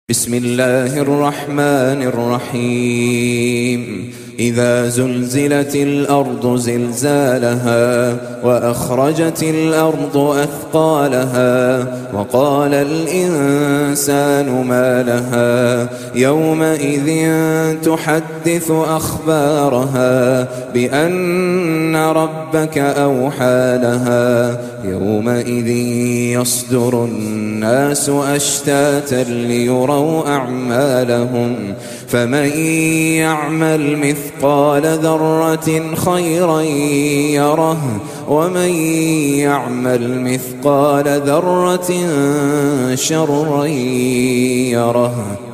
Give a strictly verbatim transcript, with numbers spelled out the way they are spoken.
بسم الله الرحمن الرحيم إذا زلزلت الأرض زلزالها وأخرجت الأرض أثقالها وقال الإنسان ما لها يومئذ تحدث أخبارها بأن ربك أوحى لها يومئذ يصدر الناس أشتاتا ليروا أعمالهم فمن يعمل مثقال ذرة خيرا يره ومن يعمل مثقال ذرة شرا يره.